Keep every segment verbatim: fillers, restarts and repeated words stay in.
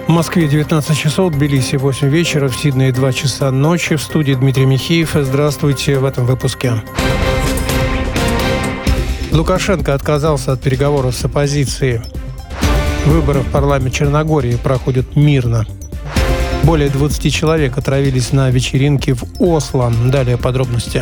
В Москве девятнадцать часов, в Тбилиси восемь вечера, в Сиднее два часа ночи. В студии Дмитрий Михеев. Здравствуйте в этом выпуске. Лукашенко отказался от переговоров с оппозицией. Выборы в парламент Черногории проходят мирно. Более двадцати человек отравились на вечеринке в Осло. Далее подробности.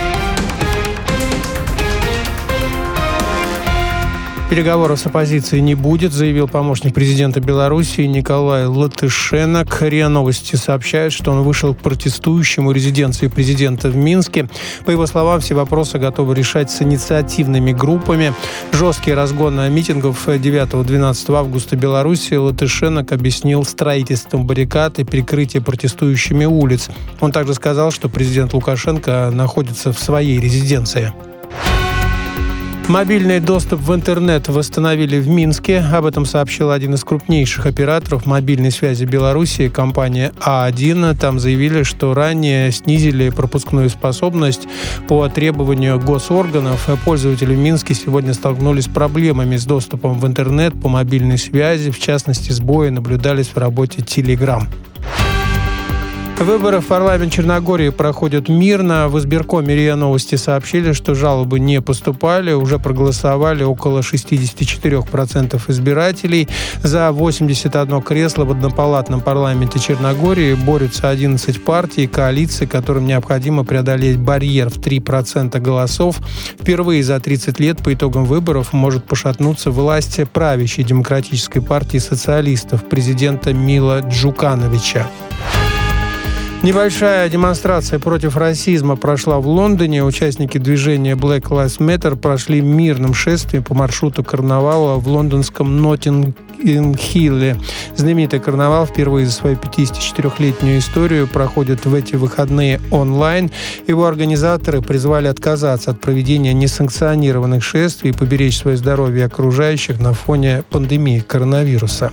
Переговоров с оппозицией не будет, заявил помощник президента Беларуси Николай Латышенок. РИА Новости сообщает, что он вышел к протестующим у резиденции президента в Минске. По его словам, все вопросы готовы решать с инициативными группами. Жесткий разгон митингов девятого-двенадцатого августа в Беларуси Латышенок объяснил строительством баррикад и перекрытие протестующими улиц. Он также сказал, что президент Лукашенко находится в своей резиденции. Мобильный доступ в интернет восстановили в Минске. Об этом сообщил один из крупнейших операторов мобильной связи Беларуси, компания А один. Там заявили, что ранее снизили пропускную способность по требованию госорганов. Пользователи в Минске сегодня столкнулись с проблемами с доступом в интернет по мобильной связи. В частности, сбои наблюдались в работе Telegram. Выборы в парламент Черногории проходят мирно. В избиркоме РИА Новости сообщили, что жалобы не поступали. Уже проголосовали около шестьдесят четыре процента избирателей. За восемьдесят одно кресло в однопалатном парламенте Черногории борются одиннадцать партий и коалиций, которым необходимо преодолеть барьер в три процента голосов. Впервые за тридцать лет по итогам выборов может пошатнуться власть правящей демократической партии социалистов президента Мила Джукановича. Небольшая демонстрация против расизма прошла в Лондоне. Участники движения Black Lives Matter прошли мирным шествием по маршруту карнавала в лондонском Ноттинг-Хилле. Знаменитый карнавал впервые за свою пятидесятичетырёхлетнюю историю проходит в эти выходные онлайн. Его организаторы призвали отказаться от проведения несанкционированных шествий и поберечь свое здоровье окружающих на фоне пандемии коронавируса.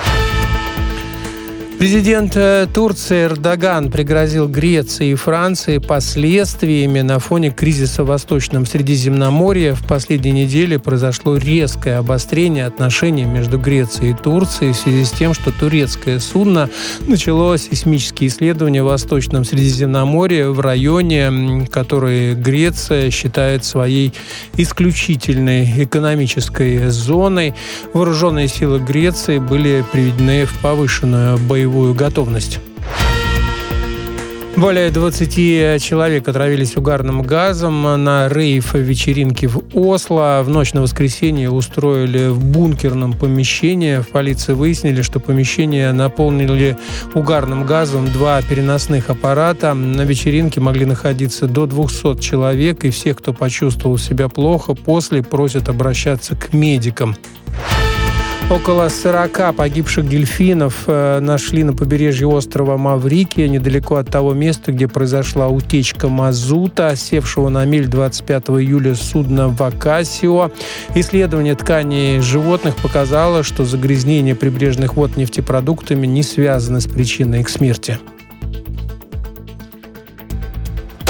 Президент Турции Эрдоган пригрозил Греции и Франции последствиями на фоне кризиса в Восточном Средиземноморье. В последней неделе произошло резкое обострение отношений между Грецией и Турцией в связи с тем, что турецкое судно начало сейсмические исследования в Восточном Средиземноморье в районе, который Греция считает своей исключительной экономической зоной. Вооруженные силы Греции были приведены в повышенную боевую готовность. Более двадцати человек отравились угарным газом на рейв-вечеринке в Осло. В ночь на воскресенье устроили в бункерном помещении. В полиции выяснили, что помещение наполнили угарным газом два переносных аппарата. На вечеринке могли находиться до двухсот человек, и всех, кто почувствовал себя плохо, после просят обращаться к медикам. Около сорока погибших дельфинов нашли на побережье острова Маврикия, недалеко от того места, где произошла утечка мазута, севшего на мель двадцать пятого июля судна «Вакасио». Исследование тканей животных показало, что загрязнение прибрежных вод нефтепродуктами не связано с причиной их смерти.